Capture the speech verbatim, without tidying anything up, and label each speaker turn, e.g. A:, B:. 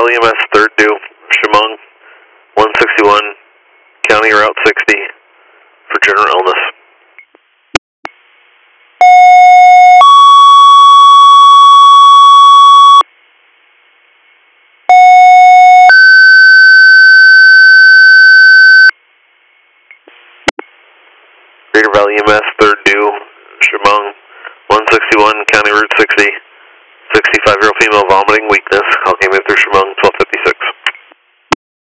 A: Valley E M S, third due, Chemung, one sixty-one, County Route sixty, for general illness. Greater Valley E M S, third due, Chemung, one sixty-one, County Route sixty, sixty-five-year-old female vomiting, weakness, call came in through Chemung.